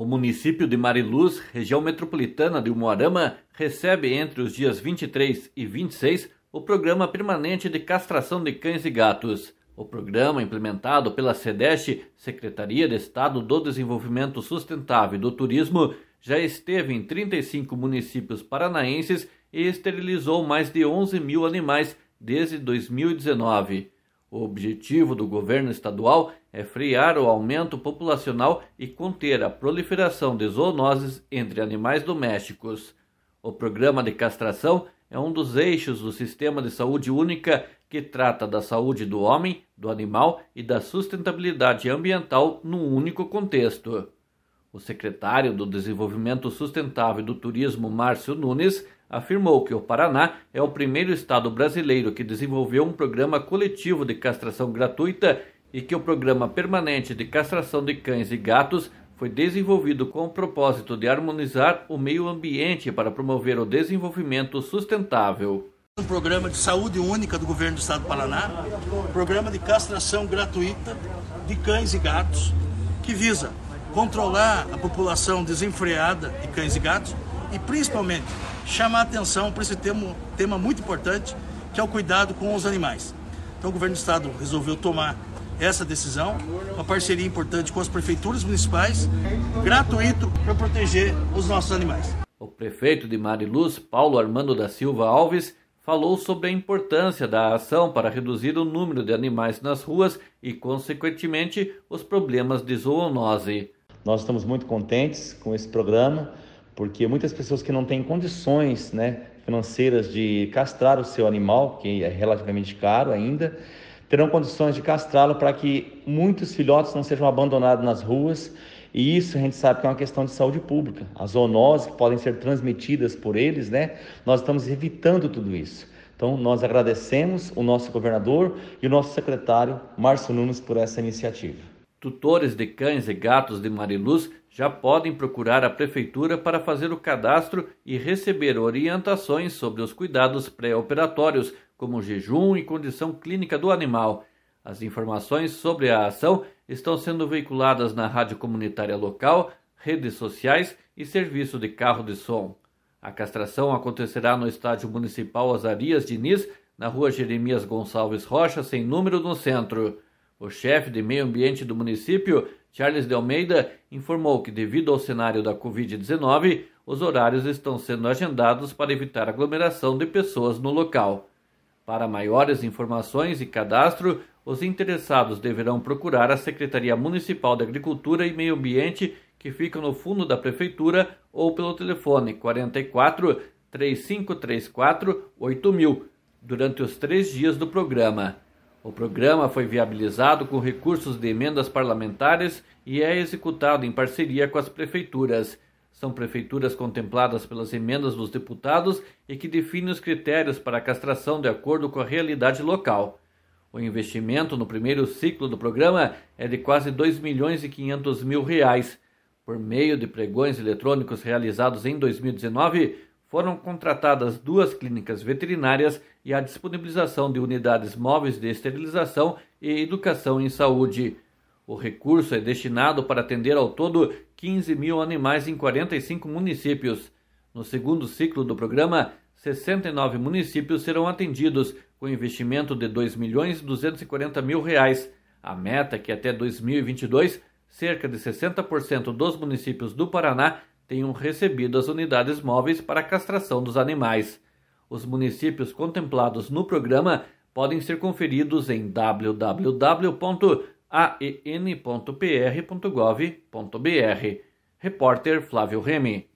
O município de Mariluz, região metropolitana de Umuarama, recebe entre os dias 23 e 26 o Programa Permanente de Castração de Cães e Gatos. O programa, implementado pela SEDEST, Secretaria de Estado do Desenvolvimento Sustentável e do Turismo, já esteve em 35 municípios paranaenses e esterilizou mais de 11 mil animais desde 2019. O objetivo do governo estadual é frear o aumento populacional e conter a proliferação de zoonoses entre animais domésticos. O programa de castração é um dos eixos do Sistema de Saúde Única que trata da saúde do homem, do animal e da sustentabilidade ambiental num único contexto. O secretário do Desenvolvimento Sustentável e do Turismo, Márcio Nunes, afirmou que o Paraná é o primeiro estado brasileiro que desenvolveu um programa coletivo de castração gratuita e que o Programa Permanente de Castração de Cães e Gatos foi desenvolvido com o propósito de harmonizar o meio ambiente para promover o desenvolvimento sustentável. Um programa de saúde única do governo do estado do Paraná, programa de castração gratuita de cães e gatos, que visa controlar a população desenfreada de cães e gatos e principalmente chamar atenção para esse tema muito importante, que é o cuidado com os animais. Então o governo do estado resolveu tomar essa decisão, uma parceria importante com as prefeituras municipais, gratuito para proteger os nossos animais. O prefeito de Mariluz, Paulo Armando da Silva Alves, falou sobre a importância da ação para reduzir o número de animais nas ruas e, consequentemente, os problemas de zoonose. Nós estamos muito contentes com esse programa, porque muitas pessoas que não têm condições, financeiras de castrar o seu animal, que é relativamente caro ainda, terão condições de castrá-lo para que muitos filhotes não sejam abandonados nas ruas. E isso a gente sabe que é uma questão de saúde pública. As zoonoses que podem ser transmitidas por eles, nós estamos evitando tudo isso. Então nós agradecemos o nosso governador e o nosso secretário, Márcio Nunes, por essa iniciativa. Tutores de cães e gatos de Mariluz já podem procurar a prefeitura para fazer o cadastro e receber orientações sobre os cuidados pré-operatórios, como jejum e condição clínica do animal. As informações sobre a ação estão sendo veiculadas na rádio comunitária local, redes sociais e serviço de carro de som. A castração acontecerá no Estádio Municipal Osarias Diniz, na rua Jeremias Gonçalves Rocha, sem número, no centro. O chefe de meio ambiente do município, Charles de Almeida, informou que, devido ao cenário da Covid-19, os horários estão sendo agendados para evitar aglomeração de pessoas no local. Para maiores informações e cadastro, os interessados deverão procurar a Secretaria Municipal de Agricultura e Meio Ambiente, que fica no fundo da Prefeitura, ou pelo telefone 44 3534 8000, durante os 3 dias do programa. O programa foi viabilizado com recursos de emendas parlamentares e é executado em parceria com as prefeituras. São prefeituras contempladas pelas emendas dos deputados e que definem os critérios para a castração de acordo com a realidade local. O investimento no primeiro ciclo do programa é de quase R$ 2.500.000. Por meio de pregões eletrônicos realizados em 2019, foram contratadas 2 clínicas veterinárias e a disponibilização de unidades móveis de esterilização e educação em saúde. O recurso é destinado para atender ao todo 15 mil animais em 45 municípios. No segundo ciclo do programa, 69 municípios serão atendidos, com investimento de R$ 2.240.000. A meta é que até 2022, cerca de 60% dos municípios do Paraná tenham recebido as unidades móveis para a castração dos animais. Os municípios contemplados no programa podem ser conferidos em www.aen.pr.gov.br. Repórter Flávio Remy.